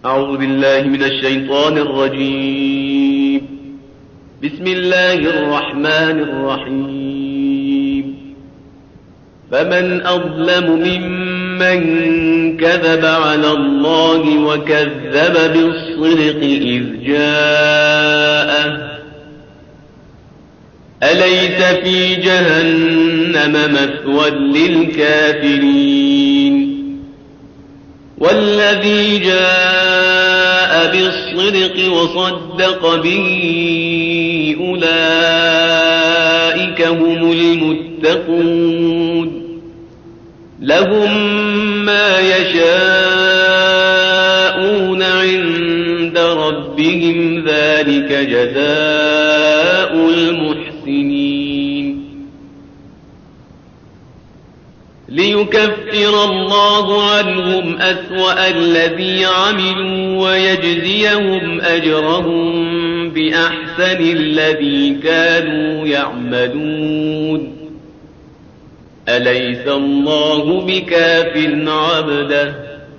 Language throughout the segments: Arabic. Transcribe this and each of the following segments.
أعوذ بالله من الشيطان الرجيم. بسم الله الرحمن الرحيم. فمن أظلم ممن كذب على الله وكذب بالصدق إذ جاءه أليس في جهنم مثوى للكافرين والذي جاء بالصدق وصدق به أولئك هم المتقون لهم ما يشاءون عند ربهم ذلك جزاء المحسنين ليكفر الله عنهم أسوأ الذي عملوا ويجزيهم أجرهم بأحسن الذي كانوا يعملون أليس الله بكاف عبده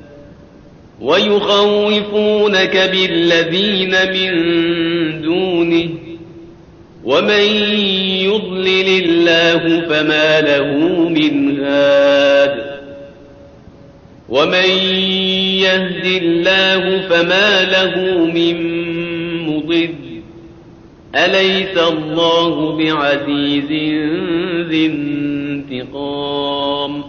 ويخوفونك بالذين من دونه ومن يضلل الله فما له من هاد ومن يهد الله فما له من مضل أليس الله بعزيز ذي انتقام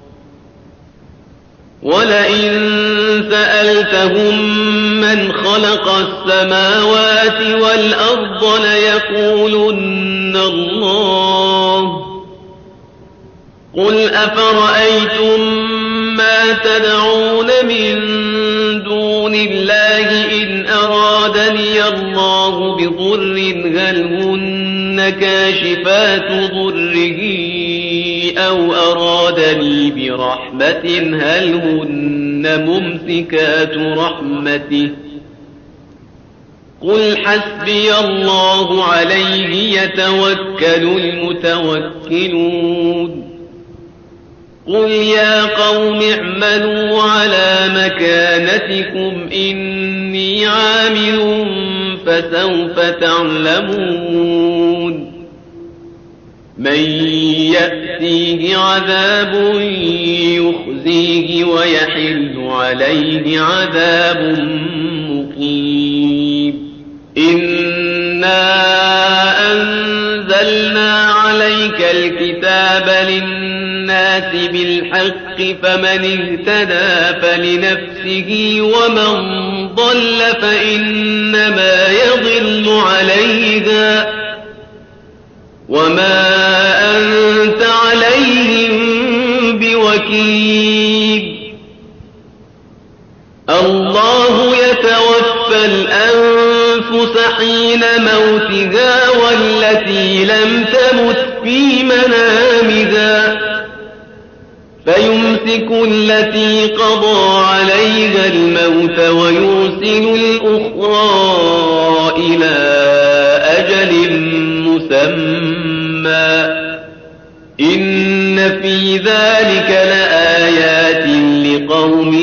ولئن سألتهم من خلق السماوات والأرض ليقولن الله قل أفرأيتم ما تدعون من دون الله إن أرادني الله بضر هل هن كاشفات ضره أو أرادني برحمة هل هن ممسكات رحمته قل حسبي الله عليه يتوكل المتوكلون قل يا قوم اعملوا على مكانتكم إني عامل فسوف تعلمون من يأتيه عذاب يخزيه ويحل عليه عذاب مقيم إنا أنزلنا عليك الكتاب للناس بالحق فمن اهتدى فلنفسه ومن ضل فإنما يضل عليها وما أنت عليهم بوكيل الله يتوفى الأنفس حين موتها والتي لم تمت في منامها فيمسك التي قضى عليها الموت ويرسل الأخرى إلى أجل مسمى إن في ذلك لآيات لقوم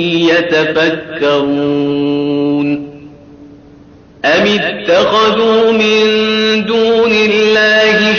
يتفكرون أم اتخذوا من دون الله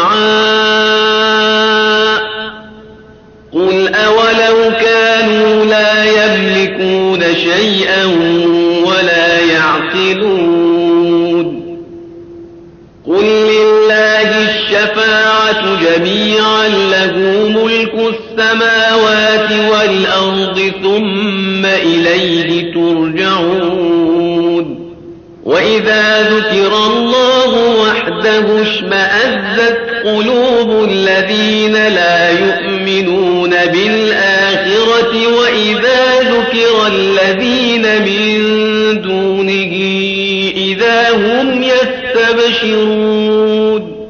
شفعاء قل أولو كانوا لا يملكون شيئا ولا يعقلون قل لله الشفاعة جميعا له ملك السماوات والأرض ثم إليه ترجعون وإذا ذكر الله وحده اشمأزت قلوب الذين لا يؤمنون بالآخرة وإذا ذكر الذين من دونه إذا هم يستبشرون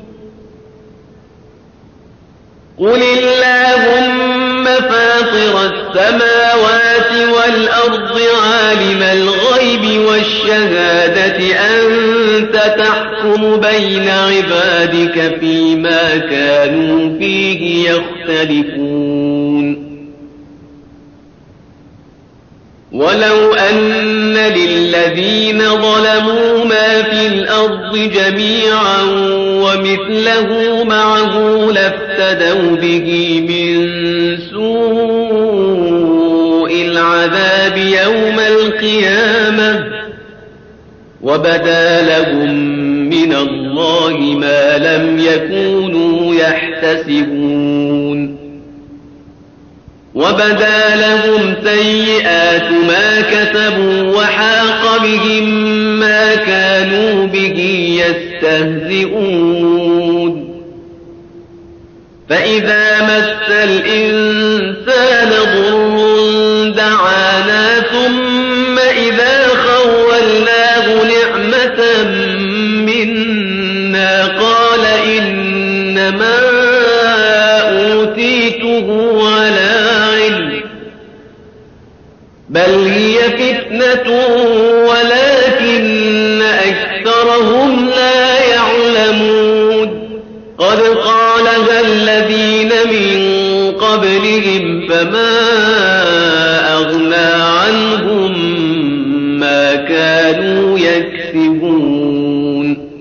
قل اللهم فاطر السماوات والأرض عالم الغيب والشهادة أنت تحكم بين عبادك فيما كانوا فيه يختلفون ولو أن للذين ظلموا ما في الأرض جميعا ومثله معه لافتدوا به من سوء العذاب يوم القيامة وبدا لهم من الله ما لم يكونوا يحتسبون وبدا لهم سيئات ما كسبوا وحاق بهم ما كانوا به يستهزئون فإذا مس الإنسان ضر دعانا ثم إذا خولناه نعمة منا قال إنما أوتيته على علم بل هي فتنة ولكن أكثرهم لا يعلمون قد قالها الذين من قبلهم فما أغنى عنهم ما كانوا يكسبون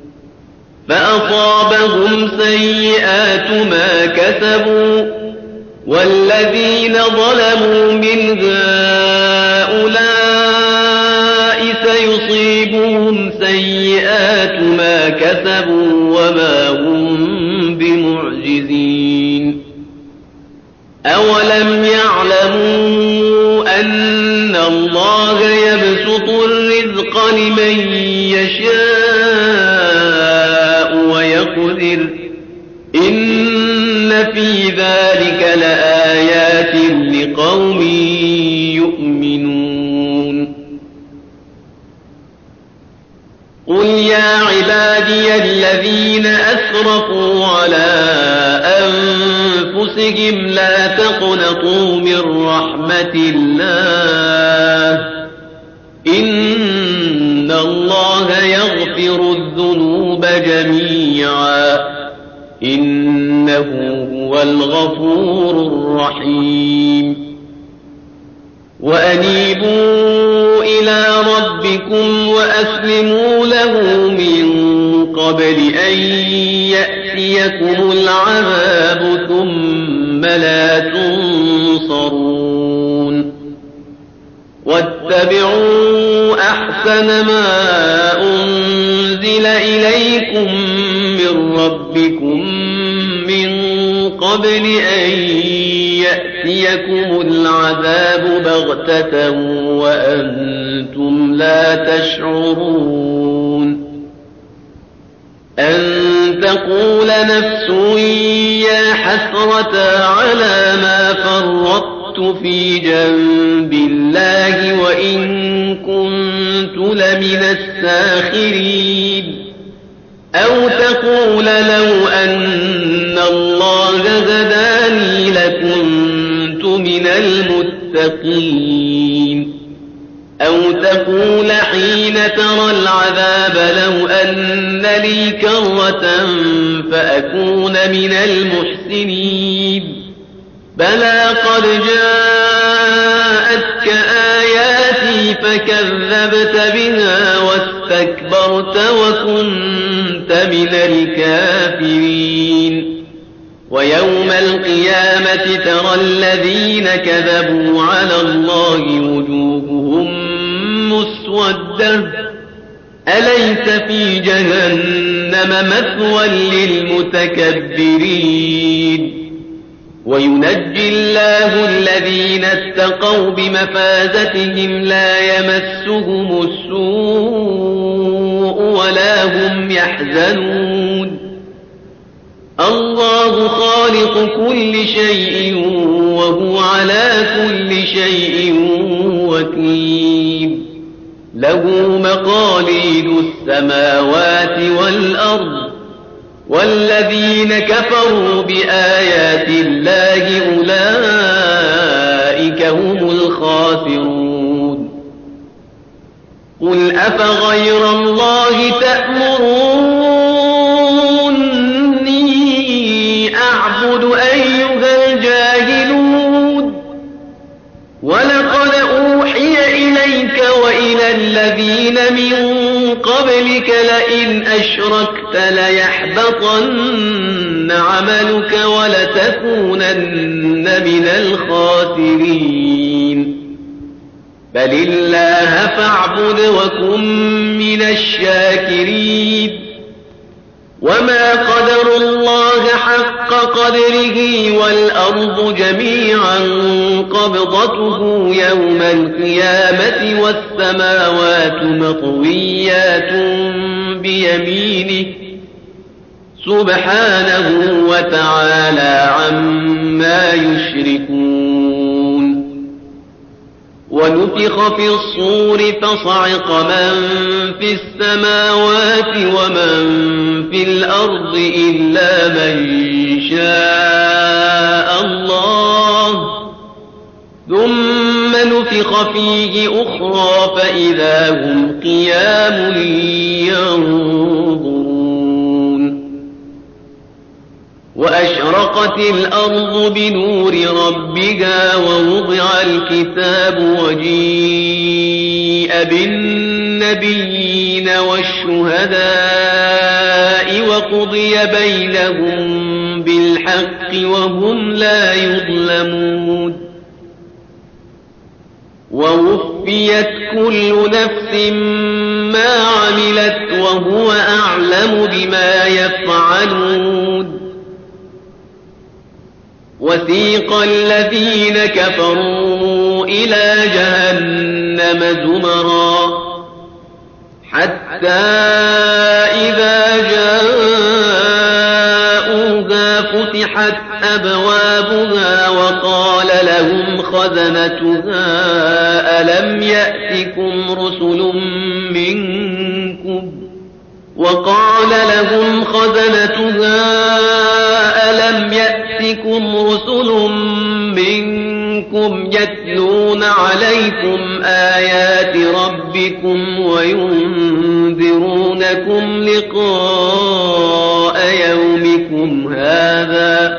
فأصابهم سيئات ما كسبوا والذين ظلموا من هؤلاء سيصيبهم سيئات ما كسبوا وما هم بمعجزين أولم يعلموا أن الله يبسط الرزق لمن يشاء ويقدر إن في ذلك لآيات لقوم يؤمنون قل يا عبادي الذين أسرفوا على أنفسهم لا تقنطوا من رحمة الله إن الله يغفر الذنوب جميعا إنه هو الغفور الرحيم وأنيبوا إلى ربكم وأسلموا له من قبل أن يأتيكم العذاب ثم لا تنصرون واتبعوا أحسن ما أنزل إليكم من ربكم من قبل أن يأتيكم العذاب بغتة وأنتم لا تشعرون أن تقول نفس يا حسرة على ما فرطت في جنب الله وإن كنت لمن الساخرين أو تقول لو أن الله هداني لكنت من المتقين أو تقول حين ترى العذاب لو أن لي كرة فأكون من المحسنين بلى قد جاءتك آياتي فكذبت بها واستكبرت وكنت من الكافرين ويوم القيامة ترى الذين كذبوا على الله وجوههم مسودة أليس في جهنم مثوى للمتكبرين وينجي الله الذين اتقوا بمفازتهم لا يمسهم السوء ولا هم يحزنون الله خالق كل شيء وهو على كل شيء وكيل له مقاليد السماوات والأرض والذين كفروا بآيات الله أولئك هم الخاسرون قل أفغير الله تأمروني أعبد أيها الجاهلون ولقد أوحي وإلى الذين من قبلك لئن أشركت ليحبطن عملك ولتكونن من الخاسرين بل الله فاعبد وكن من الشاكرين وما قدروا الله حق قدره والأرض جميعا قبضته يوم القيامة والسماوات مطويات بيمينه سبحانه وتعالى عما يشركون ونفخ في الصور فصعق من في السماوات ومن في الأرض إلا من شاء الله ثم نفخ فيه أخرى فإذا هم قيام ينظرون وأشرقت الأرض بنور ربها ووضع الكتاب وجيء بالنبيين والشهداء وقضي بينهم بالحق وهم لا يظلمون ووفيت كل نفس ما عملت وهو أعلم بما يفعلون وسيق الذين كفروا إلى جهنم زمرا حتى إذا جاءوها فتحت أبوابها وقال لهم خزنتها ألم يأتكم رسل منكم يتلون عليكم آيات ربكم وينذرونكم لقاء يومكم هذا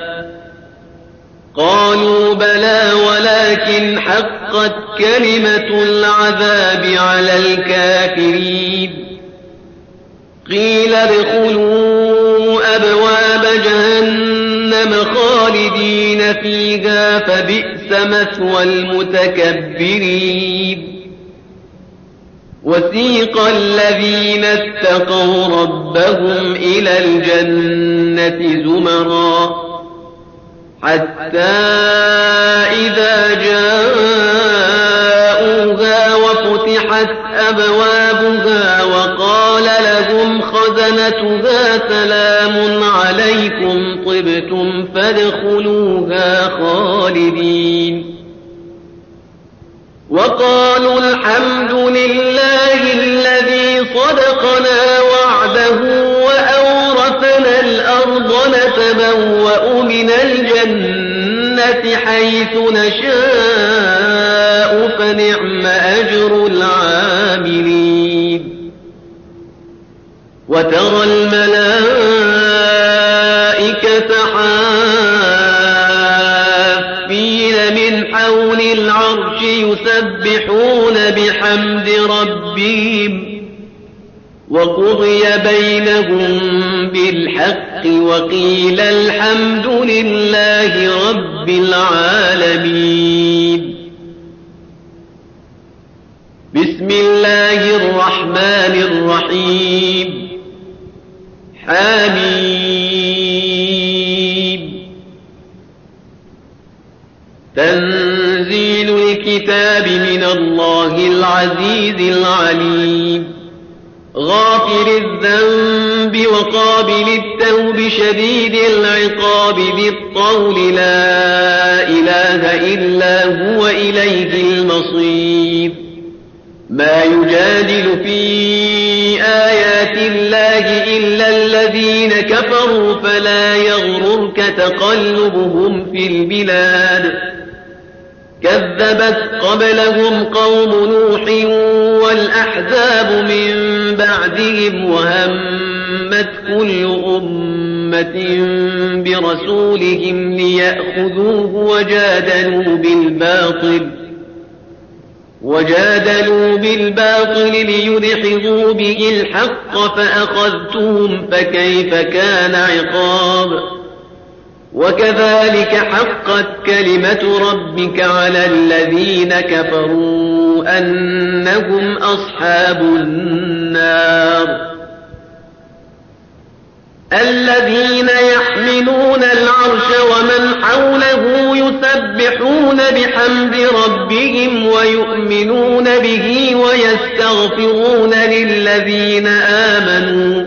قالوا بلى ولكن حقت كلمة العذاب على الكافرين قيل ادخلوا أبواب جهنم خالدين فيها فبئس مثوى المتكبرين وسيق الذين اتقوا ربهم إلى الجنة زمرا حتى إذا جاءوها وفتحت أبوابها وقال لهم خزنتها سلام عليكم طبتم فادخلوها خالدين وقالوا الحمد لله الذي صدقنا وعده وأورثنا الأرض نتبوأ من الجنة حيث نشاء فنعم أجر العاملين وترى الملائكة حافين من حول العرش يسبحون بحمد ربهم وقضي بينهم بالحق وقيل الحمد لله رب العالمين بسم الله الرحمن الرحيم حميم تنزيل الكتاب من الله العزيز العليم غافر الذنب وقابل التوب شديد العقاب ذي الطول لا إله إلا هو إليه المصير ما يجادل في آيات الله إلا الذين كفروا فلا يغررك تقلبهم في البلاد كذبت قبلهم قوم نوح والأحزاب من بعدهم وهمت كل أمة برسولهم ليأخذوه وجادلوا بالباطل وجادلوا بالباطل ليدحضوا به الحق فأخذتهم فكيف كان عقاب وكذلك حقت كلمة ربك على الذين كفروا أنهم أصحاب النار الذين يحملون العرش ومن حوله يسبحون بحمد ربهم ويؤمنون به ويستغفرون للذين آمنوا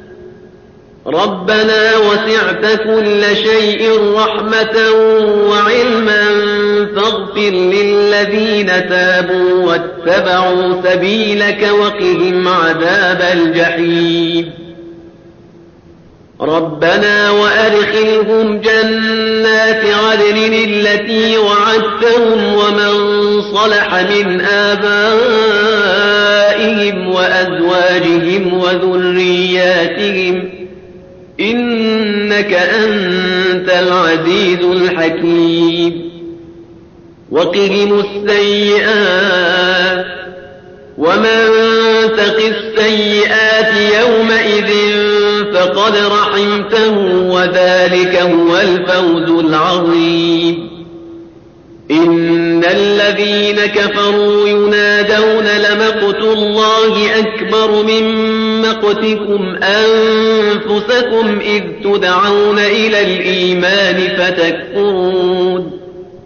ربنا وسعت كل شيء رحمة وعلما فاغفر للذين تابوا واتبعوا سبيلك وقهم عذاب الجحيم ربنا وأدخلهم جنات عدن التي وعدتهم ومن صلح من آبائهم وأزواجهم وذرياتهم إنك أنت العزيز الحكيم وقهم السيئات ومن تق السيئات يومئذ فقد رحمته وذلك هو الفوز العظيم إن الذين كفروا ينادون لمقت الله أكبر من مقتكم أنفسكم إذ تدعون إلى الإيمان فتكفرون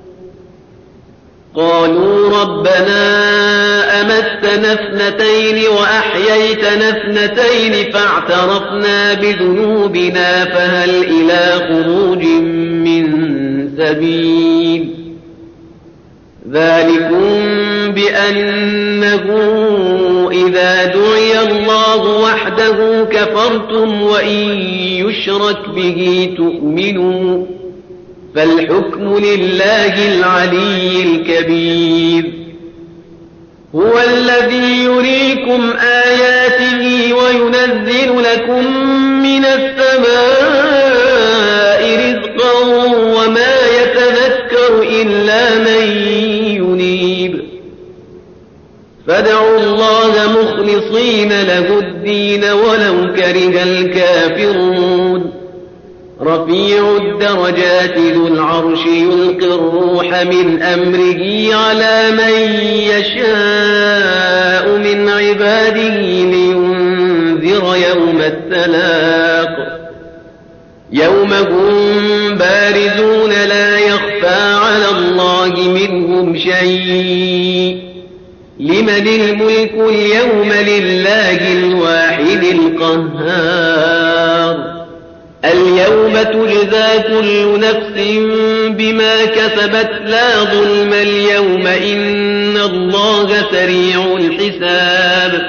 قالوا ربنا أمتنا اثنتين وأحييتنا اثنتين فاعترفنا بذنوبنا فهل إلى خروج من سبيل ذلكم بأنه إذا دعي الله وحده كفرتم وإن يشرك به تؤمنوا فالحكم لله العلي الكبير هو الذي يريكم آياته وينزل لكم من السماء رزقا وما يتذكر إلا من ينيب فادعوا الله مخلصين له الدين ولو كره الكافرون رفيع الدرجات ذو العرش يلقي الروح من أمره على من يشاء من عباده لينذر يوم التلاق يوم هم بارزون لا يخفى على الله منهم شيء لمن الملك اليوم لله الواحد القهار اليوم تجزى كل نفس بما كسبت لا ظلم اليوم إن الله سريع الحساب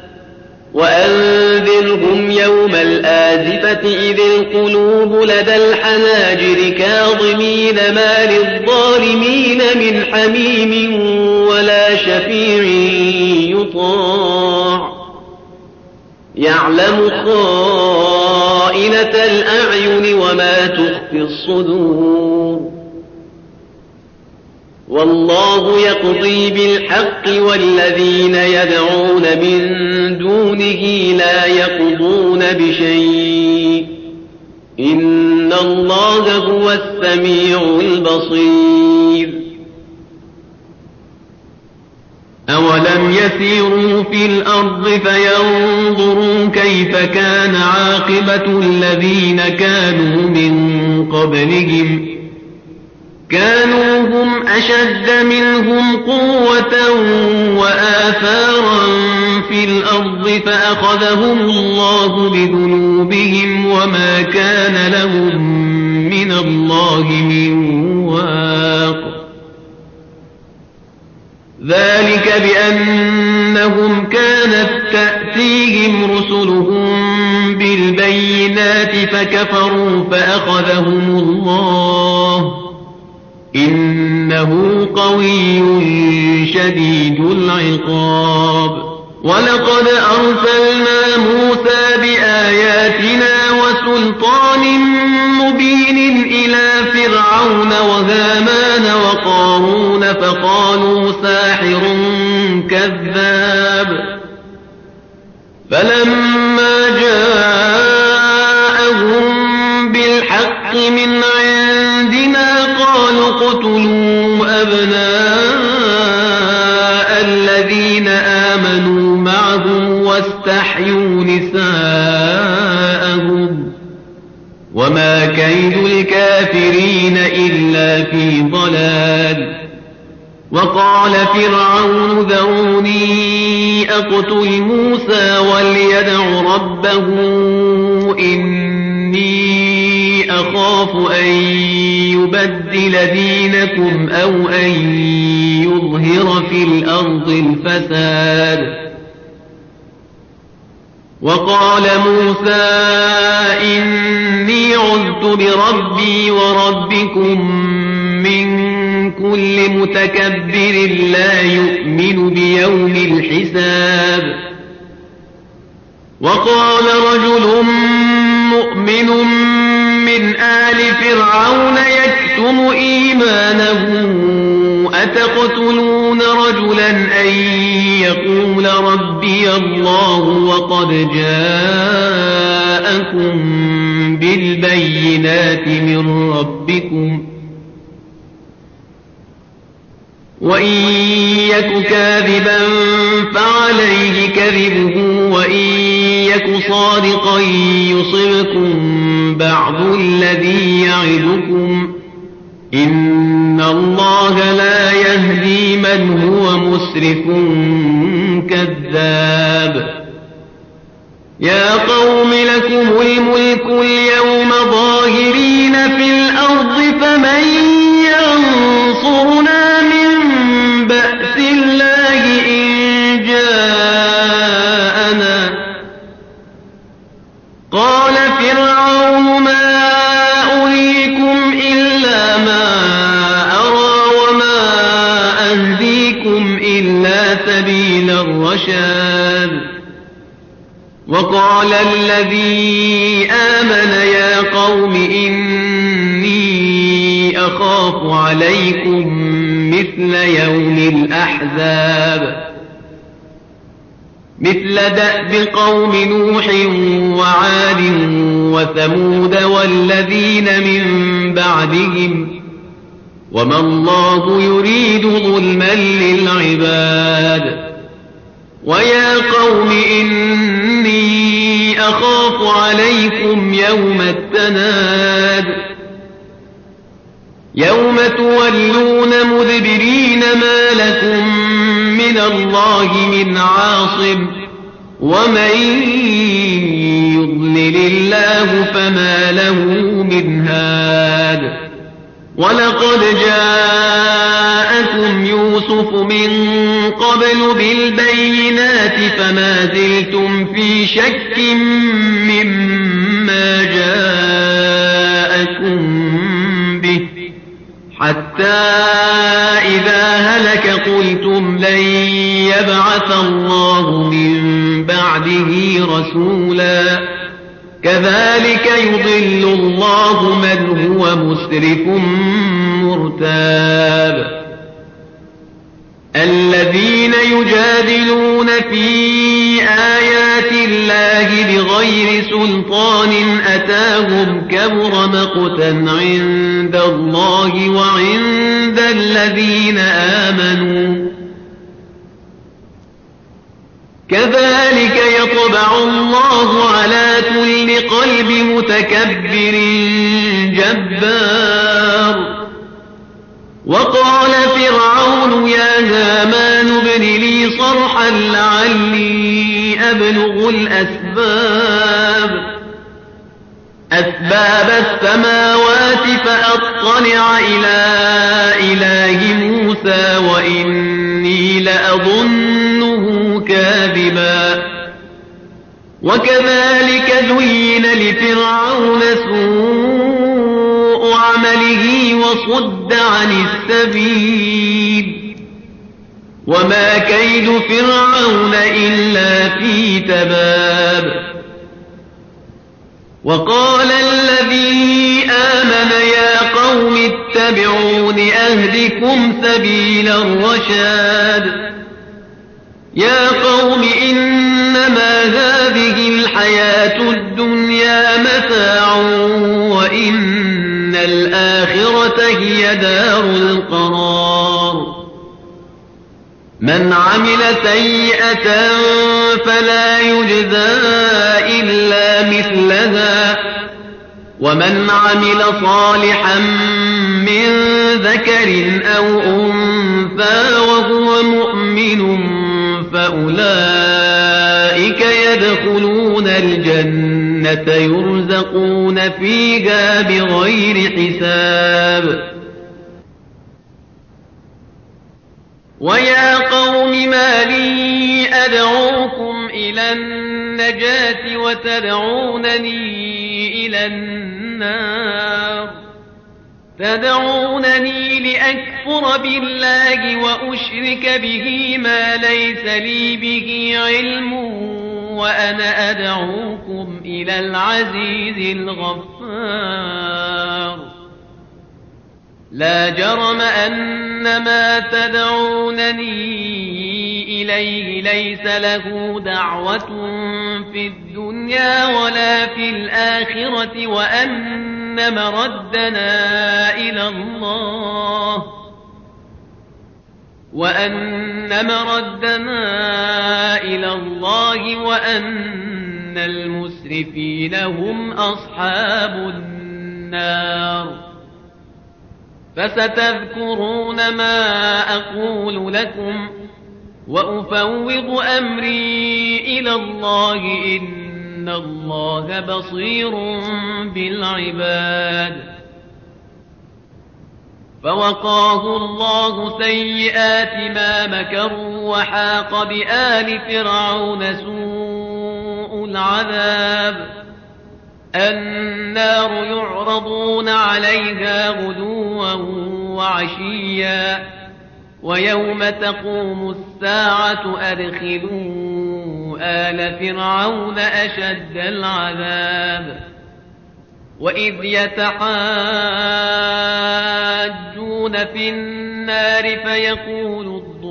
وأنذرهم يوم الآزفة إذ القلوب لدى الحناجر كاظمين ما للظالمين من حميم ولا شفيع يطاع يعلم خائنة الأعين وما تخفي الصدور والله يقضي بالحق والذين يدعون من دونه لا يقضون بشيء إن الله هو السميع البصير أولم يسيروا في الأرض فينظروا كيف كان عاقبة الذين كانوا من قبلهم كانوا هم أشد منهم قوة وآثارا في الأرض فأخذهم الله بذنوبهم وما كان لهم من الله من واق ذلك بأنهم كانت تأتيهم رسلهم بالبينات فكفروا فأخذهم الله إنه قوي شديد العقاب ولقد أرسلنا موسى بآياتنا وسلطان مبين إلى فرعون وهامان وقارون فقالوا ساحر كذاب فلما جاءهم بالحق من عندنا قالوا اقتلوا أبناء الذين آمنوا معه واستحيوا نساءهم وما كيد الكافرين إلا في ضلال وقال فرعون ذروني أقتل موسى وليدع ربه إني أخاف أن يبدل دينكم أو أن يظهر في الأرض الفساد وقال موسى إني عذت بربي وربكم من كل متكبر لا يؤمن بيوم الحساب وقال رجل مؤمن من آل فرعون يكتم إيمانه أتقتلون رجلا أن يقول ربي الله وقد جاءكم بالبينات من ربكم وإن يك كاذبا فعليه كذبه وإن يك صادقا يصبكم بعض الذي يعدكم إن الله لا يهدي من هو مسرف كذاب يا قوم لكم الملك اليوم ظاهرين في الأرض فمن ينصرنا من بأس الله إن جاءنا قال فرعون ما أريكم إلا ما أرى وما أهديكم إلا سبيل الرشاد وقال الذي آمن يا قوم إني أخاف عليكم مثل يوم الأحزاب مثل دأب قوم نوح وعاد وثمود والذين من بعدهم وما الله يريد ظلما للعباد ويا قوم إني أخاف عليكم يوم التناد يوم تولون مدبرين ما لكم من الله من عاصم ومن يضلل الله فما له من هاد ولقد جاءكم يوسف من قبل بالبينات فما زلتم في شك مما جاءكم به حتى إذا هلك قلتم لن يبعث الله من بعده رسولا كذلك يضل الله من هو مسرف مرتاب الذين يجادلون في آيات الله بغير سلطان أتاهم كبر مقتا عند الله وعند الذين آمنوا كذلك يطبع الله على كل قلب متكبر جبار وقال فرعون يا هامان ابن لي صرحا لعلي أبلغ أسباب السماوات فأطلع إلى إله موسى وإني لأظنه كاذبا وكذلك زين لفرعون سوء عمله وصد عن السبيل وما كيد فرعون إلا في تباب وقال الذي آمن يا قوم اتبعون أهدكم سبيل الرشاد يا قوم إنما هذه الحياة الدنيا متاع وإن الآخرة هي دار القرار من عمل سيئة فلا يجزى إلا مثلها ومن عمل صالحا من ذكر أو أنثى وهو مؤمن فأولئك يدخلون الجنة يرزقون فيها بغير حساب ويا قوم ما لي أدعوكم إلى النجاة وتدعونني إلى النار تدعونني لأكفر بالله وأشرك به ما ليس لي به علم وأنا أدعوكم إلى العزيز الغفار لا جرم أن ما تدعونني إليه ليس له دعوة في الدنيا ولا في الآخرة وأن مردنا إلى الله وأن المسرفين هم أصحاب النار فستذكرون ما أقول لكم وأفوض أمري إلى الله إن الله بصير بالعباد فوقاه الله سيئات ما مكروا وحاق بآل فرعون سوء العذاب النار يعرضون عليها غدوا وعشيا ويوم تقوم الساعة أدخلوا آل فرعون أشد العذاب وإذ يتحاجون في النار فيقول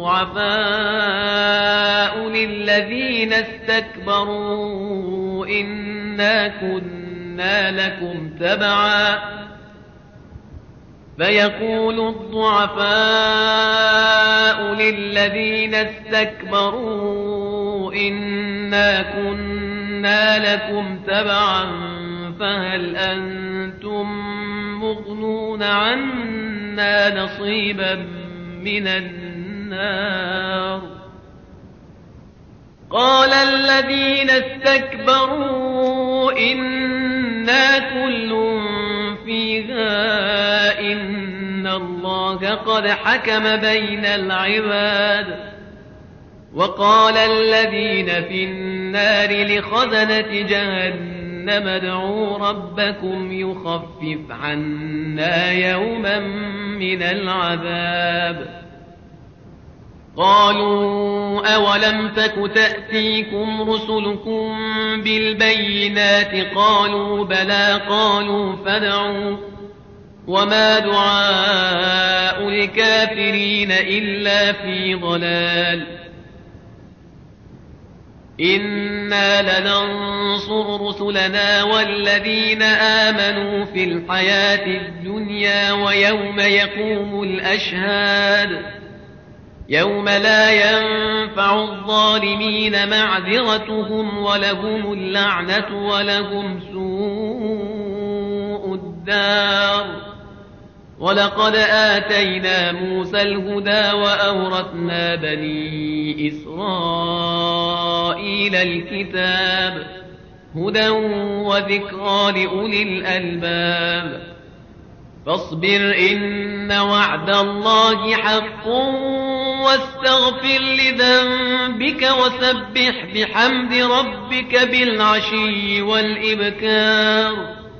الضعفاء للذين استكبروا إنا كنا لكم تبعا فيقول الضعفاء للذين استكبروا إنا كنا لكم تبعا فهل أنتم مغنون عنا نصيبا من النار قال الذين استكبروا إنا كل فيها إن الله قد حكم بين العباد وقال الذين في النار لخزنة جهنم ادعوا ربكم يخفف عنا يوما من العذاب قالوا أولم تك تأتيكم رسلكم بالبينات قالوا بلى قالوا فادعوا وما دعاء الكافرين إلا في ضلال إنا لننصر رسلنا والذين آمنوا في الحياة الدنيا ويوم يقوم الأشهاد يوم لا ينفع الظالمين معذرتهم ولهم اللعنة ولهم سوء الدار ولقد آتينا موسى الهدى وأورثنا بني إسرائيل الكتاب هدى وذكرى لأولي الألباب فاصبر إن وعد الله حق واستغفر لذنبك وسبح بحمد ربك بالعشي والإبكار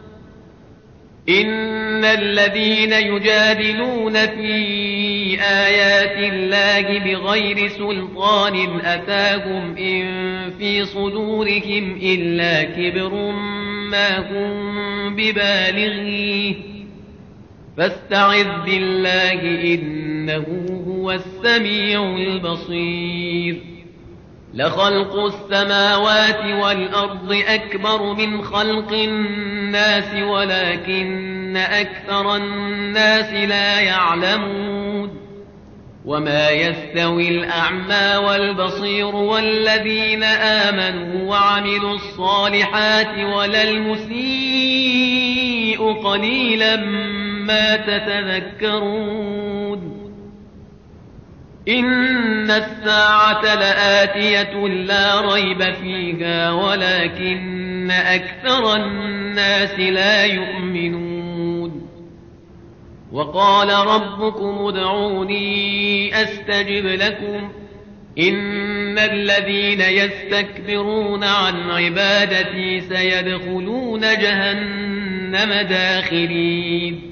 إن الذين يجادلون في آيات الله بغير سلطان أتاهم إن في صدورهم إلا كبر ما هم ببالغيه فاستعذ بالله إنه هو السميع البصير لخلق السماوات والأرض أكبر من خلق الناس ولكن أكثر الناس لا يعلمون وما يستوي الأعمى والبصير والذين آمنوا وعملوا الصالحات ولا المسيء قليلا ما تتذكرون إن الساعة لآتية لا ريب فيها ولكن أكثر الناس لا يؤمنون وقال ربكم ادعوني أستجب لكم إن الذين يستكبرون عن عبادتي سيدخلون جهنم داخرين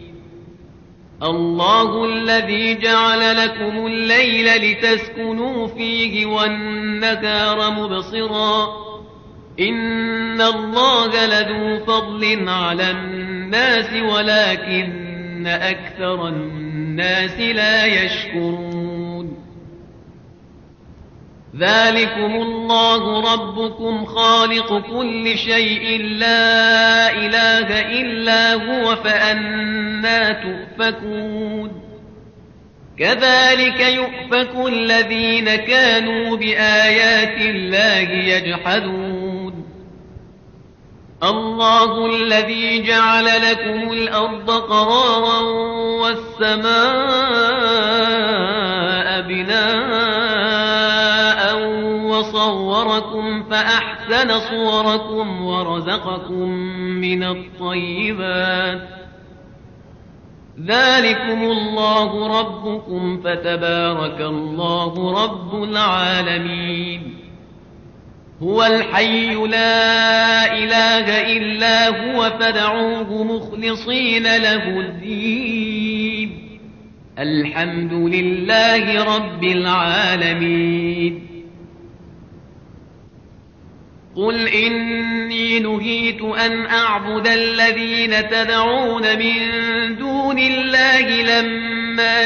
الله الذي جعل لكم الليل لتسكنوا فيه والنهار مبصرا إن الله لذو فضل على الناس ولكن أكثر الناس لا يشكرون ذلكم الله ربكم خالق كل شيء لا إله إلا هو فأنى تؤفكون كذلك يؤفك الذين كانوا بآيات الله يجحدون الله الذي جعل لكم الأرض قرارا والسماء بناء وصوركم فأحسن صوركم ورزقكم من الطيبات ذلكم الله ربكم فتبارك الله رب العالمين هو الحي لا إله إلا هو فادعوه مخلصين له الدين الحمد لله رب العالمين قل إني نهيت أن أعبد الذين تدعون من دون الله لما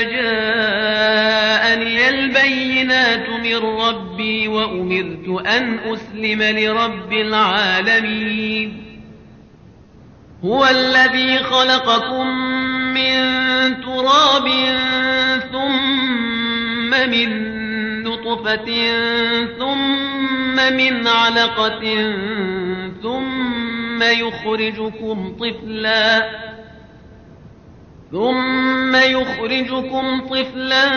جاءني البينات من ربي وأمرت أن أسلم لرب العالمين هو الذي خلقكم من تراب ثم من نطفة ثم من علقة ثم يخرجكم طفلا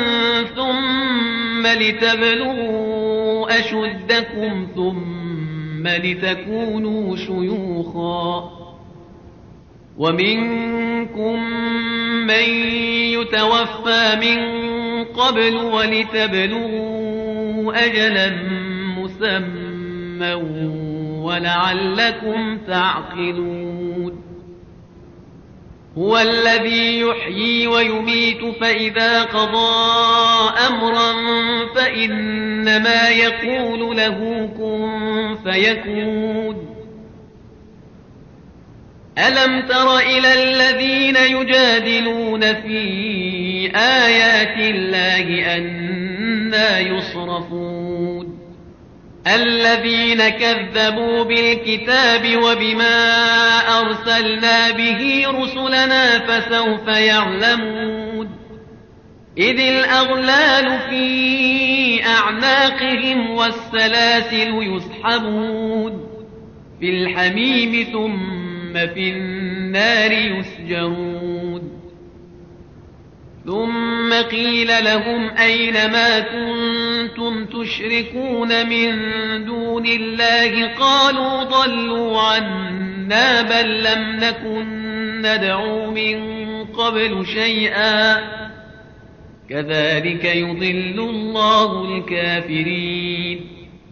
ثم لتبلغوا أشدكم ثم لتكونوا شيوخا ومنكم من يتوفى من قبل ولتبلغوا أجلا مسمى ولعلكم تعقلون هو الذي يحيي ويميت فإذا قضى أمرا فإنما يقول له كن فيكون ألم تر إلى الذين يجادلون في آيات الله أنى يصرفون الذين كذبوا بالكتاب وبما أرسلنا به رسلنا فسوف يعلمون إذ الأغلال في أعناقهم والسلاسل يسحبون في الحميم ثم في النار يسجرون ثم قيل لهم أين ما كنتم تشركون من دون الله قالوا ضلوا عنا بل لم نكن ندعو من قبل شيئا كذلك يضل الله الكافرين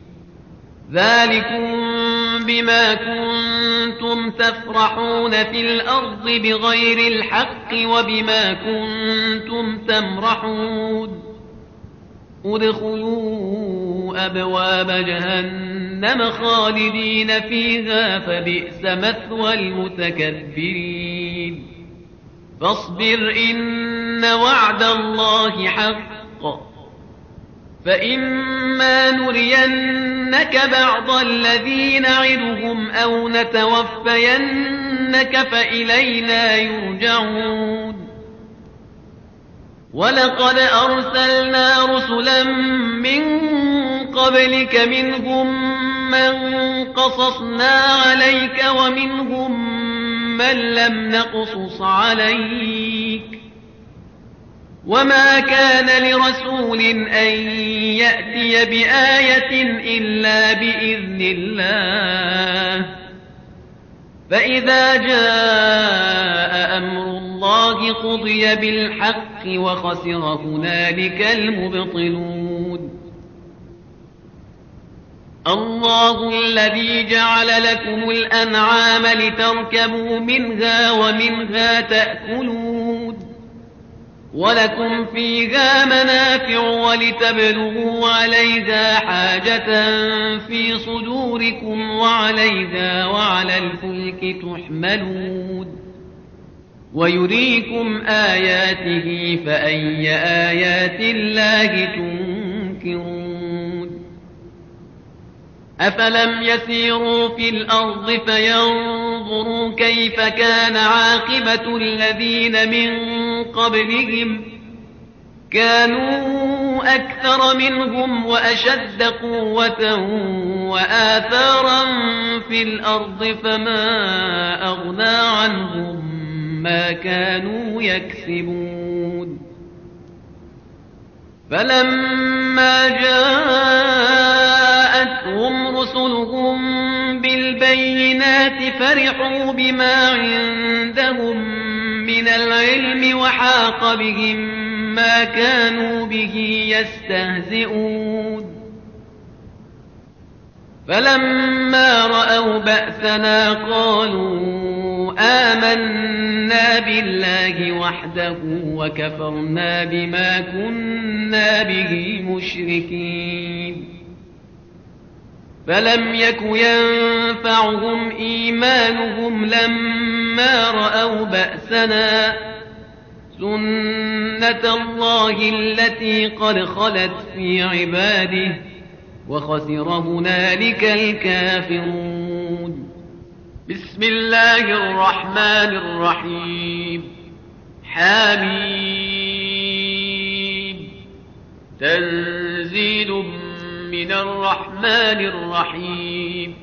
ذلكم بما كنتم تفرحون في الأرض بغير الحق وبما كنتم تمرحون ادخلوا أبواب جهنم خالدين فيها فبئس مثوى المتكبرين فاصبر إن وعد الله حق فإما نرينك بعض الذي نعدهم أو نتوفينك فإلينا يرجعون ولقد أرسلنا رسلا من قبلك منهم من قصصنا عليك ومنهم من لم نقصص عليك وما كان لرسول أن يأتي بآية إلا بإذن الله فإذا جاء أمر الله قضي بالحق وخسر هنالك المبطلون الله الذي جعل لكم الأنعام لتركبوا منها ومنها تأكلون ولكم فيها منافع ولتبلغوا عليها حاجة في صدوركم وعليها وعلى الفلك تحملون ويريكم آياته فأي آيات الله تنكرون أفلم يسيروا في الأرض فينظروا كيف كان عاقبة الذين من قبلهم كانوا أكثر منهم وأشد قوة وآثارا في الأرض فما أغنى عنهم ما كانوا يكسبون فلما جاءتهم رسلهم بالبينات فرحوا بما عندهم من العلم وحاق بهم ما كانوا به يستهزئون فلما رأوا بأسنا قالوا آمنا بالله وحده وكفرنا بما كنا به مشركين فلم يك ينفعهم إيمانهم لما رأوا بأسنا سنة الله التي قد خلت في عباده وخسر هنالك الكافرون بسم الله الرحمن الرحيم حميم تنزيل من الرحمن الرحيم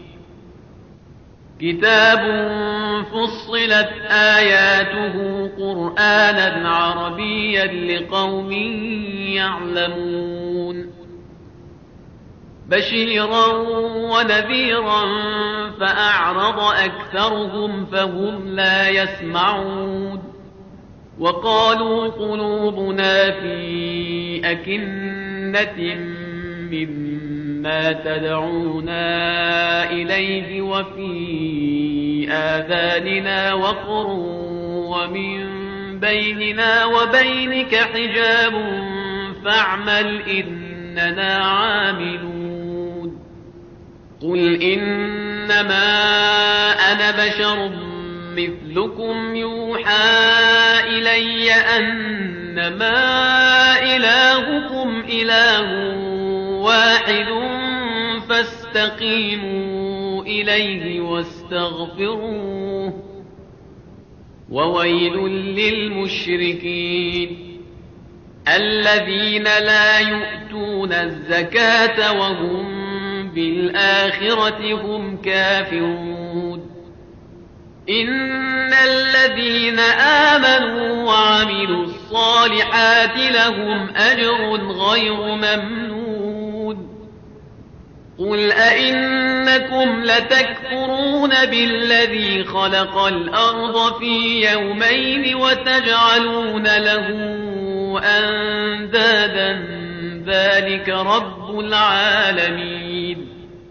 كتاب فصلت آياته قرآنا عربيا لقوم يعلمون بشيرا ونذيرا فأعرض أكثرهم فهم لا يسمعون وقالوا قلوبنا في أكنة مما تدعونا إليه وفي آذاننا وقر ومن بيننا وبينك حجاب فاعمل إننا عاملون قل إنما أنا بشر مثلكم يوحى إلي أنما إلهكم إله واحد فاستقيموا إليه واستغفروه وويل للمشركين الذين لا يؤتون الزكاة وهم بالآخرة هم كافرون إن الذين آمنوا وعملوا الصالحات لهم أجر غير ممنون قل أئنكم لتكفرون بالذي خلق الأرض في يومين وتجعلون له أندادا ذلك رب العالمين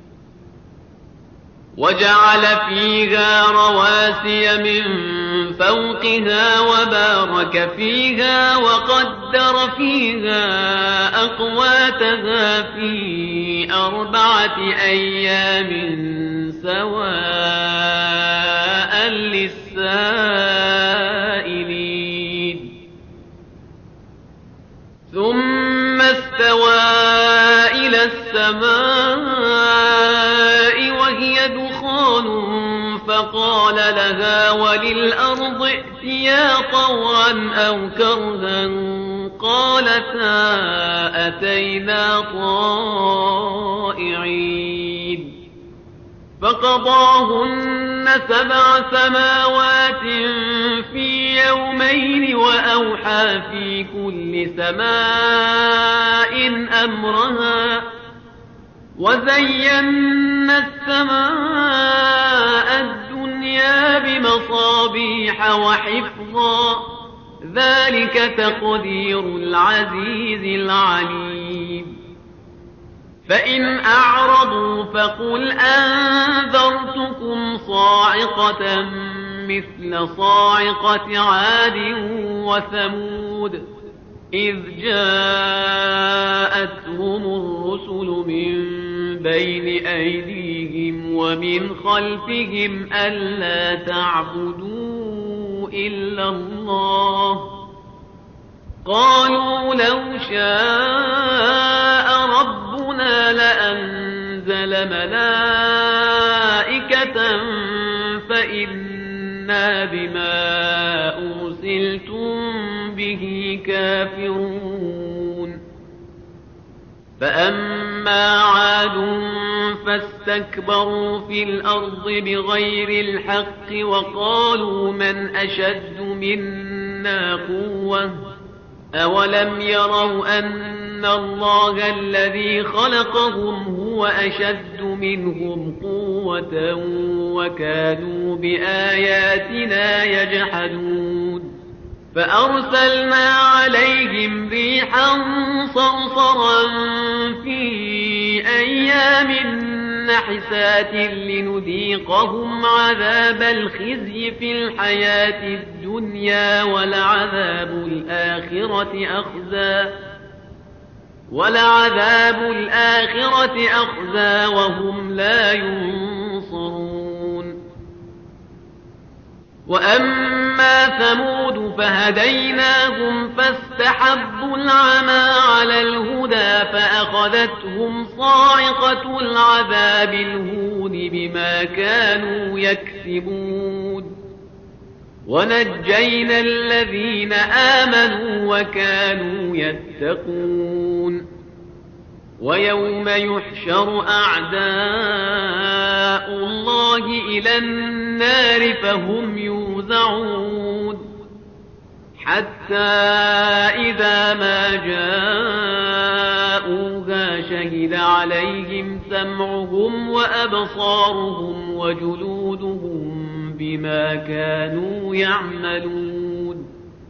وجعل فيها رواسي من فوقها وبارك فيها وقدر فيها أقواتها في 4 أيام سواء للسائلين ثم استوى السماء وهي دخان فقال لها وللأرض ائتيا طوعا أو كرها قالتا أتينا طائعين فقضاهن 7 سماوات في يومين وأوحى في كل سماء أمرها وزينا السماء الدنيا بمصابيح وحفظا ذلك تقدير العزيز العليم فإن أعرضوا فقل أنذرتكم صاعقة مثل صاعقة عاد وثمود إذ جاءتهم الرسل من بين أيديهم ومن خلفهم ألا تعبدوا إلا الله قالوا لو شاء ربنا لأنزل ملائكة فإنا بما أرسلتم به كافرون فأما عاد فاستكبروا في الأرض بغير الحق وقالوا من أشد منا قوة أولم يروا أن الله الذي خلقهم هو أشد منهم قوة وكانوا بآياتنا يجحدون فأرسلنا عليهم ريحا صرصرا في أيام نحسات لنذيقهم عذاب الخزي في الحياة الدنيا ولعذاب الآخرة أخزى وهم لا ينصرون وأما ثمود فهديناهم فاستحبوا العمى على الهدى فأخذتهم صاعقة العذاب الهون بما كانوا يكسبون ونجينا الذين آمنوا وكانوا يتقون ويوم يحشر أعداء الله إلى النار فهم يوزعون حتى إذا ما جاءوها شهد عليهم سمعهم وأبصارهم وجلودهم بما كانوا يعملون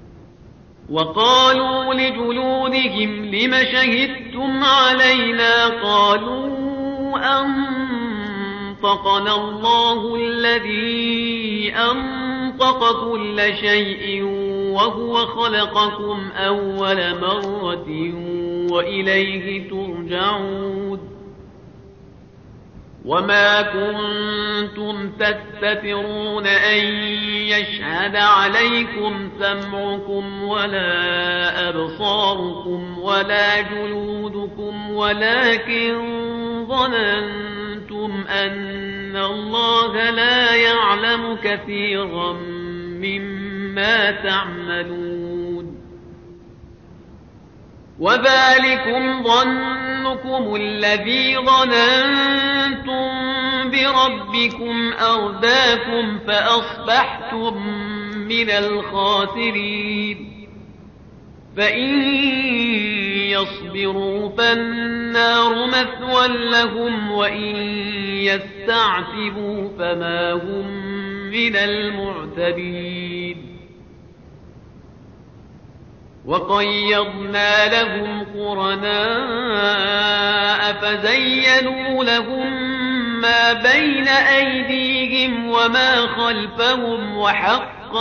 وقالوا لجلودهم لم شهدتم علينا قالوا أنطقنا الله الذي أنطق كل شيء وهو خلقكم أول مرة وإليه ترجعون وما كنتم تستترون أن يشهد عليكم سمعكم ولا أبصاركم ولا جلودكم ولكن ظننتم أن الله لا يعلم كثيرا مما تعملون وذلكم ظنكم الذي ظننتم بربكم أرداكم فأصبحتم من الخاسرين فإن يصبروا فالنار مثوى لهم وإن يستعتبوا فما هم من المعتدين وقيضنا لهم قرناء فزينوا لهم ما بين أيديهم وما خلفهم وحق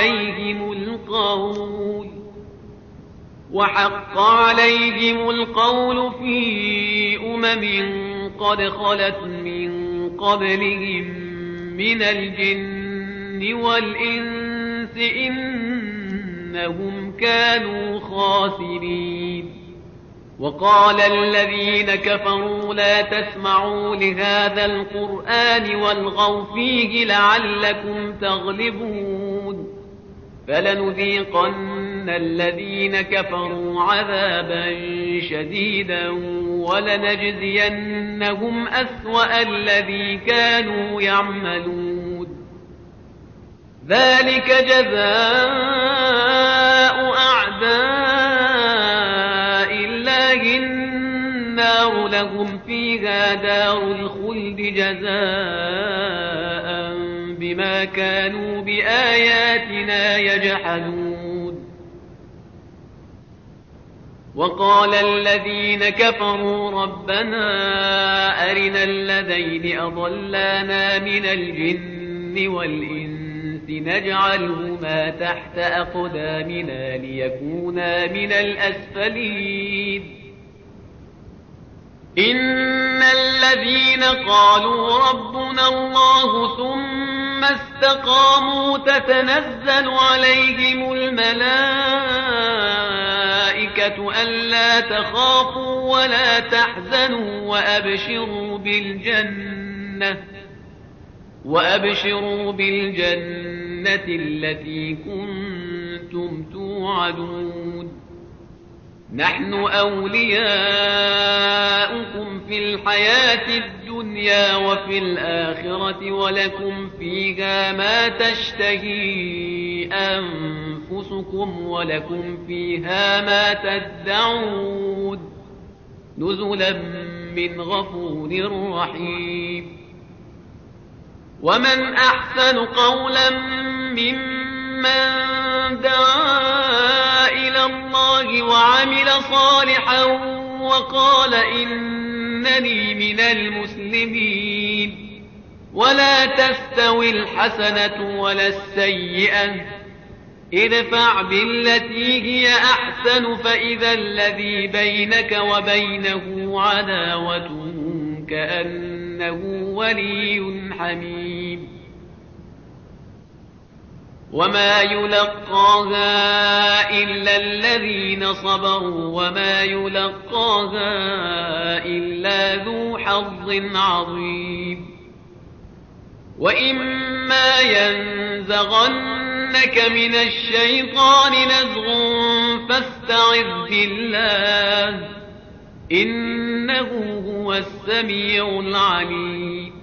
عليهم القول في قد خلت من قبلهم من الجن والإنس إنهم كانوا خاسرين وقال الذين كفروا لا تسمعوا لهذا القرآن والغوا فيه لعلكم تغلبون فلنذيقن الذين كفروا عذابا شديدا ولنجزينهم أسوأ الذي كانوا يعملون ذلك جزاء أعداء الله النار لهم فيها دار الخلد جزاء بما كانوا بآياتنا يجحدون وقال الذين كفروا ربنا أرنا الذين أضلانا من الجن والإنس نجعلهما تحت أقدامنا ليكونا من الأسفلين إن الذين قالوا ربنا الله ثم استقاموا تتنزل عليهم الملائكة ألا تخافوا ولا تحزنوا وأبشروا بالجنة التي كنتم توعدون نحن أولياؤكم في الحياة الدنيا وفي الآخرة ولكم فيها ما تشتهي أنفسكم ولكم فيها ما تدعون نزلا من غفور رحيم ومن أحسن قولا ممن دعا إلى الله وعمل صالحا وقال إنني من المسلمين ولا تستوي الحسنة ولا السيئة ادفع بالتي هي أحسن فإذا الذي بينك وبينه عداوة كأنه ولي حميم وما يلقاها إلا الذين صبروا وما يلقاها إلا ذو حظ عظيم وإما ينزغنك من الشيطان نزغ فاستعذ بالله إنه هو السميع العليم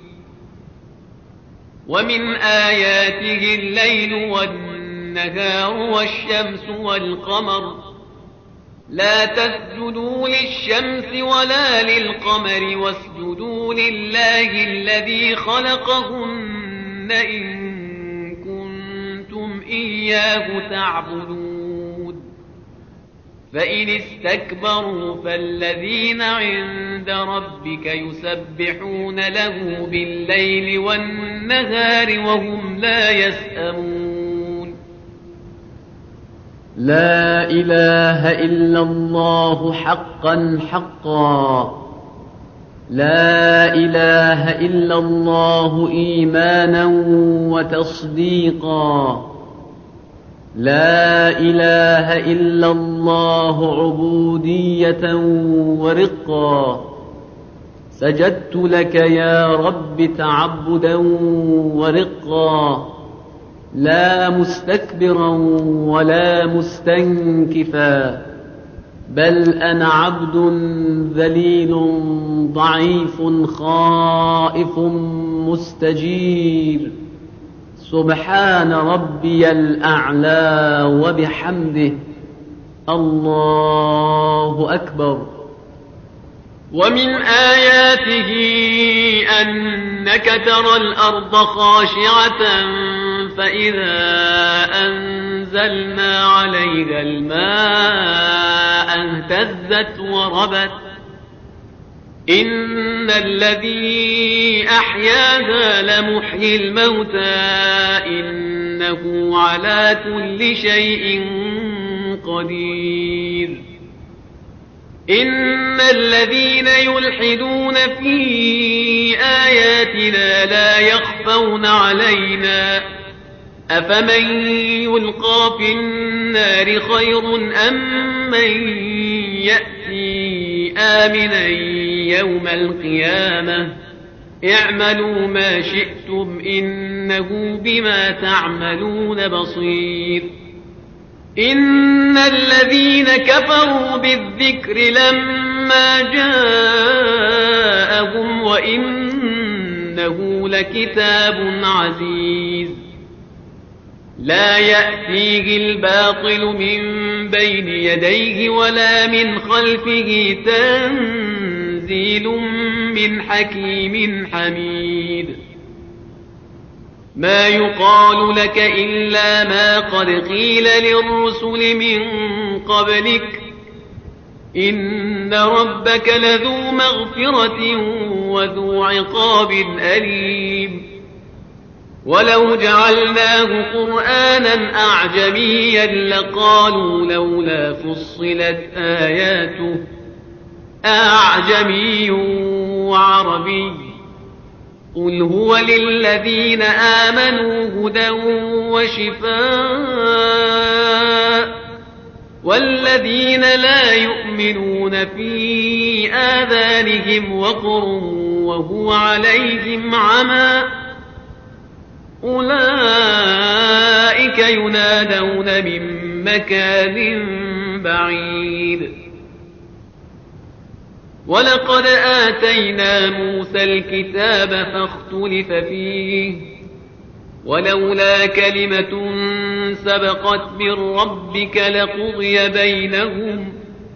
ومن آياته الليل والنهار والشمس والقمر لا تسجدوا للشمس ولا للقمر واسجدوا لله الذي خلقهن إن كنتم إياه تعبدون فإن استكبروا فالذين عند ربك يسبحون له بالليل والنهار وهم لا يسأمون لا إله إلا الله حقا حقا لا إله إلا الله إيمانا وتصديقا لا إله إلا الله عبودية ورقا سجدت لك يا رب تعبدا ورقا لا مستكبرا ولا مستنكفا بل أنا عبد ذليل ضعيف خائف مستجير سبحان ربي الأعلى وبحمده الله أكبر ومن آياته أنك ترى الأرض خاشعة فإذا أنزلنا عليها الماء اهتزت وربت إن الذي أحياها لمحيي الموتى إنه على كل شيء قدير إن الذين يلحدون في آياتنا لا يخفون علينا أفمن يلقى في النار خير أم من يأتي يأتي آمنا يوم القيامة اعملوا ما شئتم إنه بما تعملون بصير. إن الذين كفروا بالذكر لما جاءهم وإنه لكتاب عزيز لا يأتيه الباطل من بين يديه ولا من خلفه تنزيل من حكيم حميد. ما يقال لك إلا ما قد قيل للرسل من قبلك إن ربك لذو مغفرة وذو عقاب أليم. ولو جعلناه قرآنا أعجميا لقالوا لولا فصلت آياته أعجمي وعربي قل هو للذين آمنوا هدى وشفاء والذين لا يؤمنون في آذانهم وقر وهو عليهم عمى أولئك ينادون من مكان بعيد. ولقد آتينا موسى الكتاب فاختلف فيه ولولا كلمة سبقت من ربك لقضي بينهم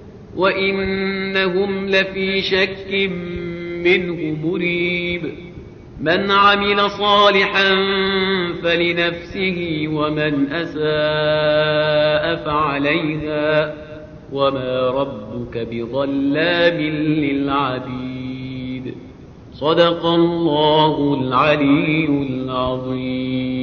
وإنهم لفي شك منه مريب. من عمل صالحا فلنفسه ومن أساء فعليها وما ربك بظلام للعبيد. صدق الله العلي العظيم.